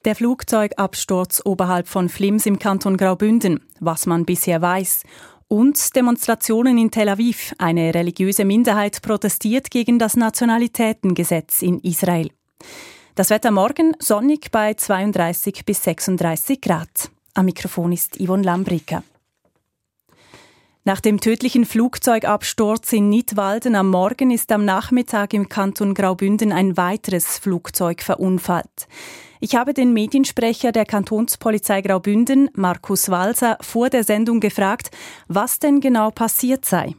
Der Flugzeugabsturz oberhalb von Flims im Kanton Graubünden, was man bisher weiß. Und Demonstrationen in Tel Aviv. Eine religiöse Minderheit protestiert gegen das Nationalitätengesetz in Israel. Das Wetter morgen sonnig bei 32 bis 36 Grad. Am Mikrofon ist Yvonne Lambrika. Nach dem tödlichen Flugzeugabsturz in Nidwalden am Morgen ist am Nachmittag im Kanton Graubünden ein weiteres Flugzeug verunfallt. Ich habe den Mediensprecher der Kantonspolizei Graubünden, Markus Walser, vor der Sendung gefragt, was denn genau passiert sei.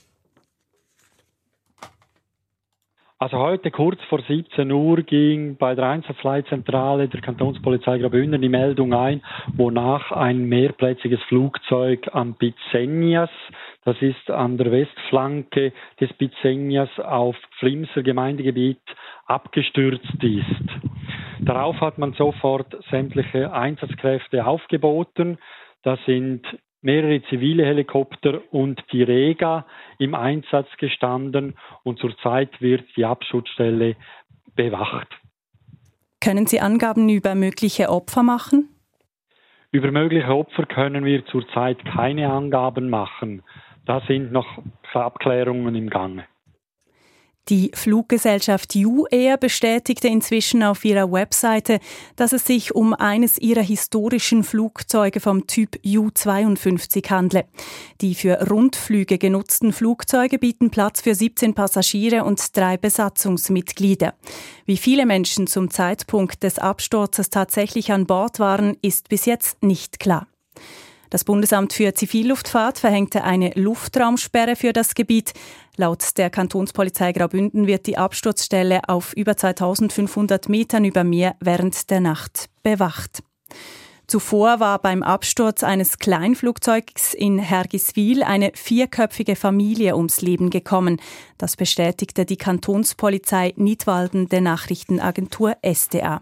Also heute kurz vor 17 Uhr ging bei der Einsatzleitzentrale der Kantonspolizei Graubünden die Meldung ein, wonach ein mehrplätziges Flugzeug am Pizzenias, das ist an der Westflanke des Pizzenias auf Flimser Gemeindegebiet, abgestürzt ist. Darauf hat man sofort sämtliche Einsatzkräfte aufgeboten. Da sind mehrere zivile Helikopter und die Rega im Einsatz gestanden und zurzeit wird die Abschutzstelle bewacht. Können Sie Angaben über mögliche Opfer machen? Über mögliche Opfer können wir zurzeit keine Angaben machen. Da sind noch Abklärungen im Gange. Die Fluggesellschaft UAir bestätigte inzwischen auf ihrer Webseite, dass es sich um eines ihrer historischen Flugzeuge vom Typ U-52 handle. Die für Rundflüge genutzten Flugzeuge bieten Platz für 17 Passagiere und 3 Besatzungsmitglieder. Wie viele Menschen zum Zeitpunkt des Absturzes tatsächlich an Bord waren, ist bis jetzt nicht klar. Das Bundesamt für Zivilluftfahrt verhängte eine Luftraumsperre für das Gebiet. Laut der Kantonspolizei Graubünden wird die Absturzstelle auf über 2500 Metern über Meer während der Nacht bewacht. Zuvor war beim Absturz eines Kleinflugzeugs in Hergiswil eine 4-köpfige Familie ums Leben gekommen. Das bestätigte die Kantonspolizei Nidwalden der Nachrichtenagentur SDA.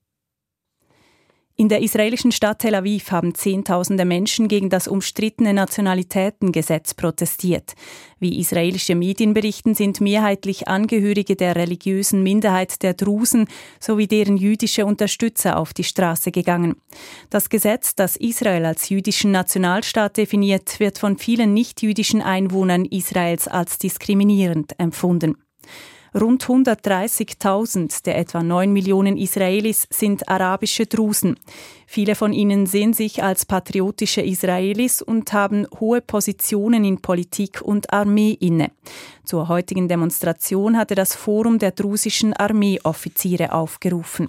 In der israelischen Stadt Tel Aviv haben Zehntausende Menschen gegen das umstrittene Nationalitätengesetz protestiert. Wie israelische Medien berichten, sind mehrheitlich Angehörige der religiösen Minderheit der Drusen sowie deren jüdische Unterstützer auf die Straße gegangen. Das Gesetz, das Israel als jüdischen Nationalstaat definiert, wird von vielen nicht-jüdischen Einwohnern Israels als diskriminierend empfunden. Rund 130.000 der etwa 9 Millionen Israelis sind arabische Drusen. Viele von ihnen sehen sich als patriotische Israelis und haben hohe Positionen in Politik und Armee inne. Zur heutigen Demonstration hatte das Forum der drusischen Armeeoffiziere aufgerufen.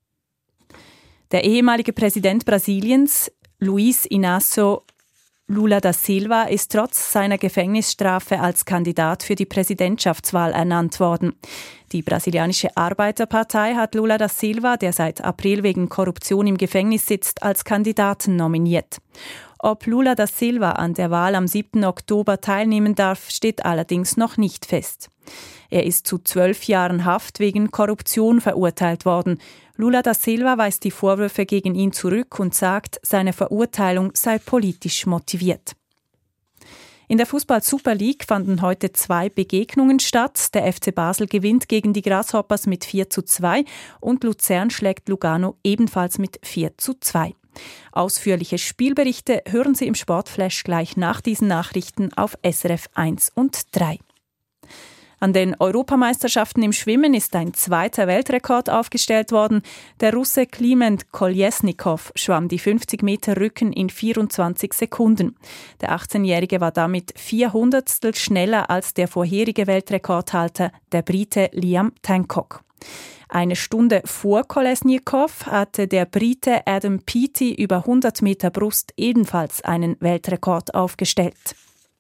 Der ehemalige Präsident Brasiliens, Luiz Inácio Lula da Silva ist trotz seiner Gefängnisstrafe als Kandidat für die Präsidentschaftswahl ernannt worden. Die brasilianische Arbeiterpartei hat Lula da Silva, der seit April wegen Korruption im Gefängnis sitzt, als Kandidaten nominiert. Ob Lula da Silva an der Wahl am 7. Oktober teilnehmen darf, steht allerdings noch nicht fest. Er ist zu 12 Jahren Haft wegen Korruption verurteilt worden. Lula da Silva weist die Vorwürfe gegen ihn zurück und sagt, seine Verurteilung sei politisch motiviert. In der Fußball-Super League fanden heute 2 Begegnungen statt. Der FC Basel gewinnt gegen die Grasshoppers mit 4:2 und Luzern schlägt Lugano ebenfalls mit 4:2. Ausführliche Spielberichte hören Sie im Sportflash gleich nach diesen Nachrichten auf SRF 1 und 3. An den Europameisterschaften im Schwimmen ist ein 2. Weltrekord aufgestellt worden. Der Russe Kliment Koljesnikow schwamm die 50 Meter Rücken in 24 Sekunden. Der 18-Jährige war damit 400stel schneller als der vorherige Weltrekordhalter, der Brite Liam Tancock. Eine Stunde vor Kolesnikow hatte der Brite Adam Peaty über 100 Meter Brust ebenfalls einen Weltrekord aufgestellt.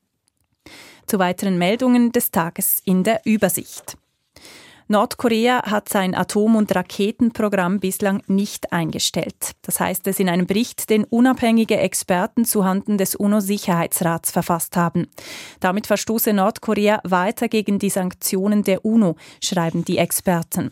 Zu weiteren Meldungen des Tages in der Übersicht. Nordkorea hat sein Atom- und Raketenprogramm bislang nicht eingestellt. Das heißt es in einem Bericht, den unabhängige Experten zuhanden des UNO-Sicherheitsrats verfasst haben. Damit verstoße Nordkorea weiter gegen die Sanktionen der UNO, schreiben die Experten.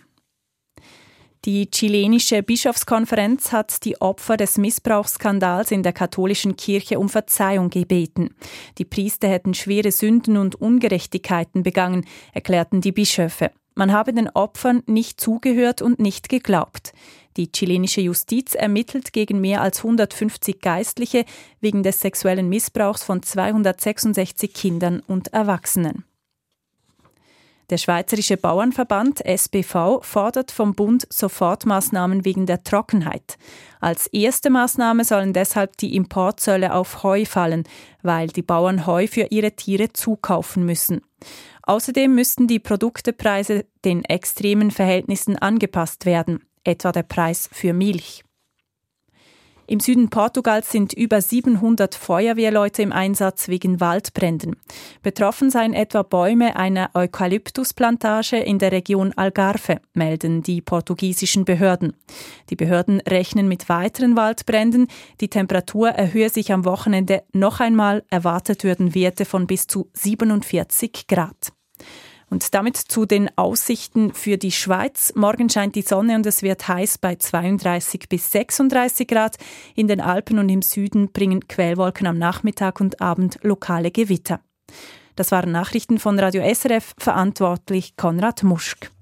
Die chilenische Bischofskonferenz hat die Opfer des Missbrauchsskandals in der katholischen Kirche um Verzeihung gebeten. Die Priester hätten schwere Sünden und Ungerechtigkeiten begangen, erklärten die Bischöfe. Man habe den Opfern nicht zugehört und nicht geglaubt. Die chilenische Justiz ermittelt gegen mehr als 150 Geistliche wegen des sexuellen Missbrauchs von 266 Kindern und Erwachsenen. Der Schweizerische Bauernverband SBV fordert vom Bund Sofortmaßnahmen wegen der Trockenheit. Als erste Maßnahme sollen deshalb die Importzölle auf Heu fallen, weil die Bauern Heu für ihre Tiere zukaufen müssen. Außerdem müssten die Produktepreise den extremen Verhältnissen angepasst werden, etwa der Preis für Milch. Im Süden Portugals sind über 700 Feuerwehrleute im Einsatz wegen Waldbränden. Betroffen seien etwa Bäume einer Eukalyptusplantage in der Region Algarve, melden die portugiesischen Behörden. Die Behörden rechnen mit weiteren Waldbränden. Die Temperatur erhöhe sich am Wochenende noch einmal. Erwartet würden Werte von bis zu 47 Grad. Und damit zu den Aussichten für die Schweiz. Morgen scheint die Sonne und es wird heiß bei 32 bis 36 Grad. In den Alpen und im Süden bringen Quellwolken am Nachmittag und Abend lokale Gewitter. Das waren Nachrichten von Radio SRF, verantwortlich Konrad Muschk.